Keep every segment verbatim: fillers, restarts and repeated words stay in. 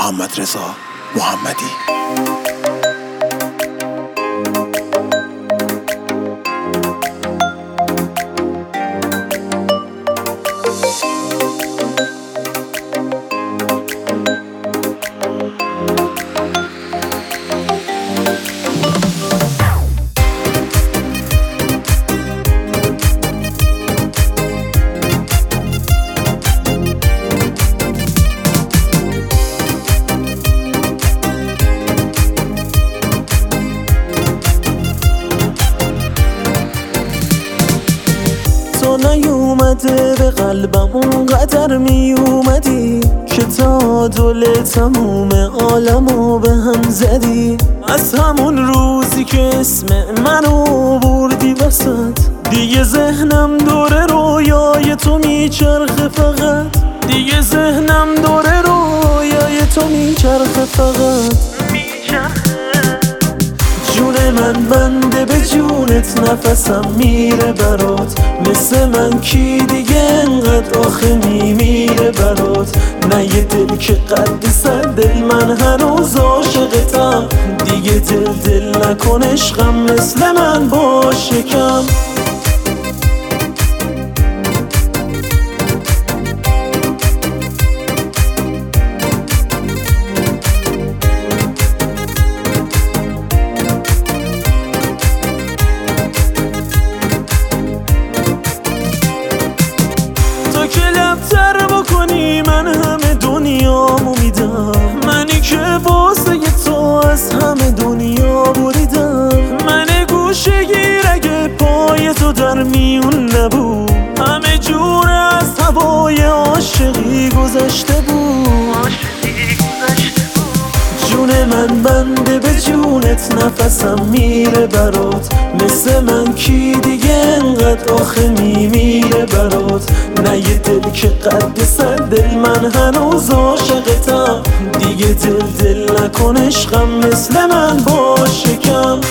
محمدرضا محمدی. تو نیومده به قلبم اونقدر میومدی که تا دل تموم عالمو به هم زدی. از همون روزی که اسم منو بردی وسط دیگه ذهنم دوره رویای تو میچرخه فقط. دیگه ذهنم دوره رویای تو میچرخه فقط. جون من بنده به جونت نفسم میره برات. مثل من کی دیگه انقدر آخه میمیره برات. نه یه دل که قد سر دل من هنوز عاشقتم. دیگه دل دل نکن عشقم مثل من باش یکم. که لبتر بکنی من همه دنیامو میدم. منی که واسه تو از همه دنیا بریدم. من گوشه گیر اگه پای تو در میون نبود. همه جور از هوای عاشقی گذشته بود. جون من بنده به جونت نفسم میره برات. مثل من کی دیگه انقدر آخه میمیره برات. نه یه دل که قد سر دل من هنوز عاشقتم. دیگه دل دل نکن عشقم مثل من باش یکم.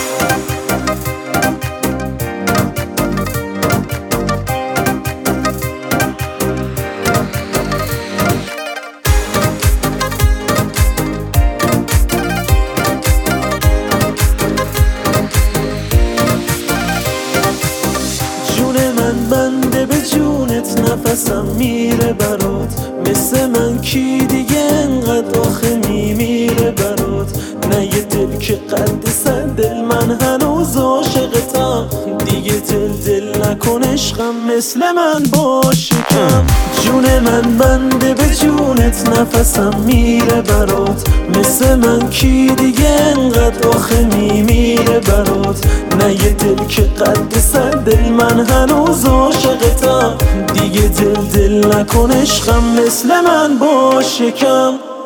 بنده به جونت نفسم میره برات. مثل من کی دیگه انقدر آخه میمیره برات. نه یه دل که قد سر دل من هنوز عاشقتم. دیگه دل دل نکن عشقم مثل من باش یکم. جون من بنده به جونت نفسم میره برات. مثل من کی دیگه انقدر آخه میمیره برات. نه یه دل که قد سر دل من هنوز عاشقتم. دیگه دل دل نکن عشقم مثل من باش یکم.